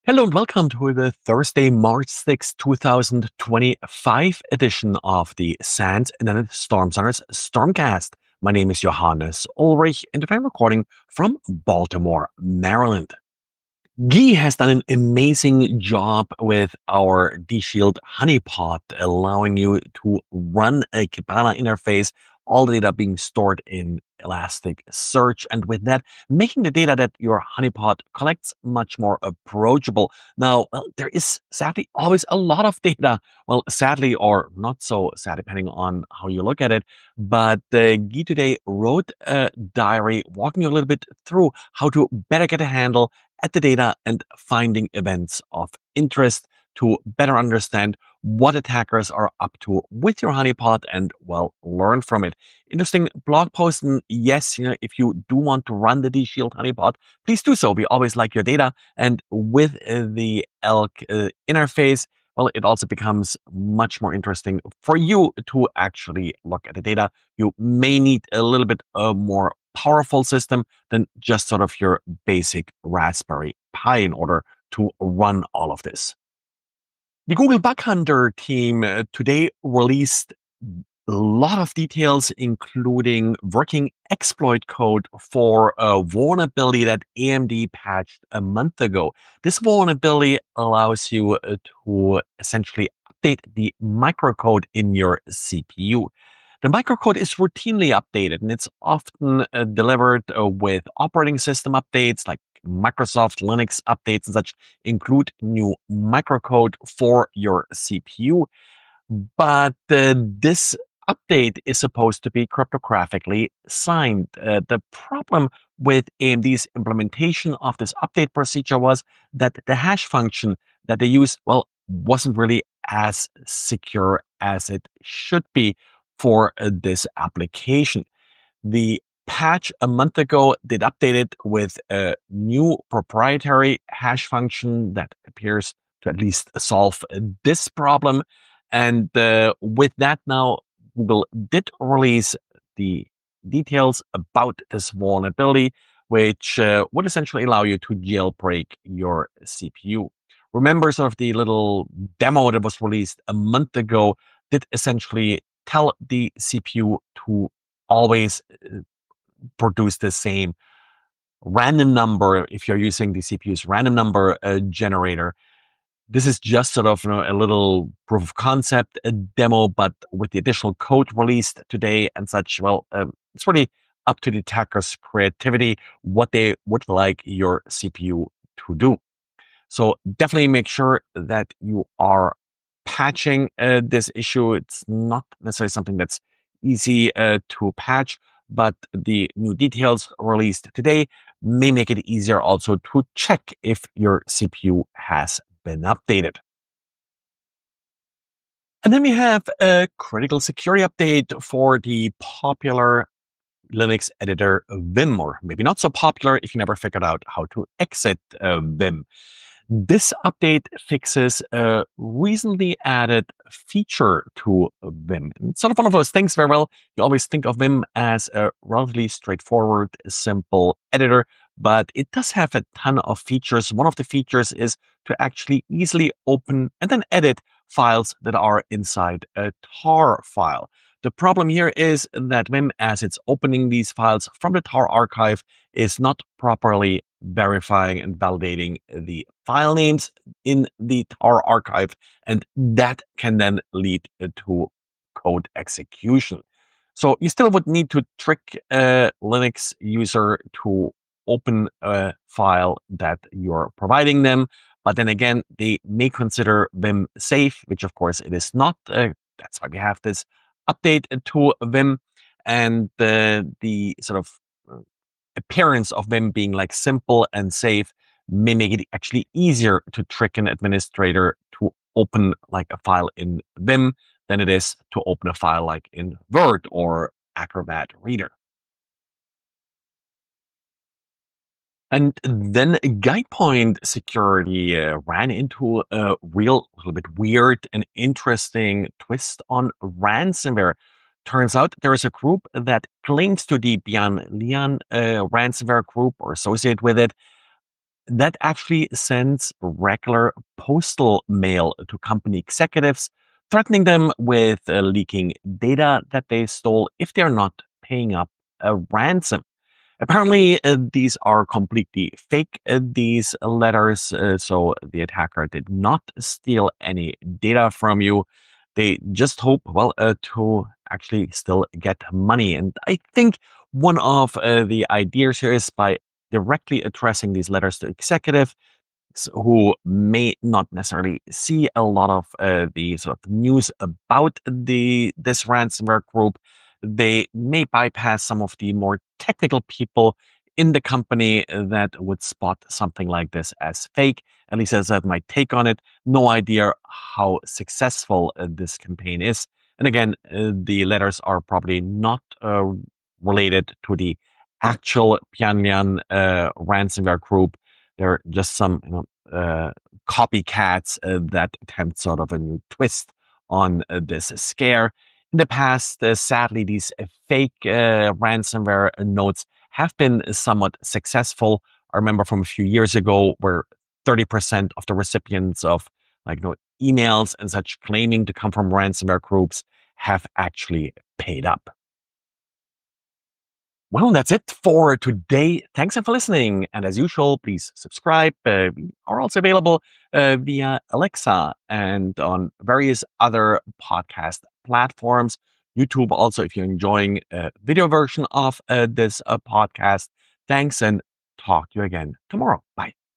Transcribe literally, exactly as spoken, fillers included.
Hello and welcome to the Thursday, March sixth, two thousand twenty-five edition of the SANS Internet Storm Center's Stormcast. My name is Johannes Ulrich and I'm recording from Baltimore, Maryland. Guy has done an amazing job with our DShield honeypot, allowing you to run a Kibana interface, all the data being stored in Elasticsearch, and with that, making the data that your honeypot collects much more approachable. Now, well, there is sadly always a lot of data. Well, sadly or not so sad, depending on how you look at it. But uh, Guy today wrote a diary walking you a little bit through how to better get a handle at the data and finding events of interest to better understand what attackers are up to with your honeypot and, well, learn from it. Interesting blog post. And yes, you know, if you do want to run the DShield honeypot, please do so. We always like your data. And with uh, the Elk uh, interface, well, it also becomes much more interesting for you to actually look at the data. You may need a little bit uh, more powerful system than just sort of your basic Raspberry Pi in order to run all of this. The Google Bug Hunter team uh, today released a lot of details, including working exploit code for a vulnerability that A M D patched a month ago. This vulnerability allows you uh, to essentially update the microcode in your C P U. The microcode is routinely updated, and it's often uh, delivered uh, with operating system updates like Microsoft Linux updates and such include new microcode for your C P U. But uh, this update is supposed to be cryptographically signed. Uh, the problem with A M D's implementation of this update procedure was that the hash function that they used, well, wasn't really as secure as it should be for uh, this application. The patch a month ago did update it with a new proprietary hash function that appears to at least solve uh, this problem. And uh, with that now, Google did release the details about this vulnerability, which uh, would essentially allow you to jailbreak your C P U. Remember, sort of the little demo that was released a month ago did essentially tell the C P U to always uh, produce the same random number if you're using the C P U's random number uh, generator. This is just sort of, you know, a little proof of concept a demo, but with the additional code released today and such, well, um, it's really up to the attacker's creativity what they would like your C P U to do. So definitely make sure that you are patching uh, this issue. It's not necessarily something that's easy uh, to patch, but the new details released today may make it easier also to check if your C P U has been updated. And then we have a critical security update for the popular Linux editor Vim, or maybe not so popular if you never figured out how to exit uh, Vim. This update fixes a recently added feature to Vim. It's sort of one of those things where, well, you always think of Vim as a relatively straightforward, simple editor, but it does have a ton of features. One of the features is to actually easily open and then edit files that are inside a tar file. The problem here is that Vim, as it's opening these files from the tar archive, is not properly verifying and validating the file names in the tar archive, and that can then lead to code execution. So you still would need to trick a Linux user to open a file that you're providing them, but then again, they may consider Vim safe, which of course it is not. Uh, that's why we have this update to Vim, and the the sort of uh, appearance of Vim being like simple and safe may make it actually easier to trick an administrator to open like a file in Vim than it is to open a file like in Word or Acrobat Reader. And then Guidepoint Security uh, ran into a real, little bit weird and interesting twist on ransomware. Turns out there is a group that claims to be Bian Lian uh, ransomware group or associated with it. that actually sends regular postal mail to company executives, threatening them with uh, leaking data that they stole if they're not paying up a ransom. Apparently, uh, these are completely fake, uh, these letters. Uh, so the attacker did not steal any data from you. They just hope, well, uh, to actually still get money. And I think one of uh, the ideas here is by directly addressing these letters to executive who may not necessarily see a lot of uh, the sort of news about the this ransomware group. They may bypass some of the more technical people in the company that would spot something like this as fake. At least as that my take on it. No idea how successful uh, this campaign is. And again, uh, the letters are probably not uh, related to the actual Pyongyang uh, ransomware group. They're just some you know, uh, copycats uh, that attempt sort of a new twist on uh, this scare. In the past, uh, sadly, these uh, fake uh, ransomware notes have been somewhat successful. I remember from a few years ago where thirty percent of the recipients of like you know, emails and such claiming to come from ransomware groups have actually paid up. Well, that's it for today. Thanks for listening. And as usual, please subscribe. Uh, we are also available uh, via Alexa and on various other podcast platforms. YouTube also, if you're enjoying a video version of uh, this uh, podcast. Thanks and talk to you again tomorrow. Bye.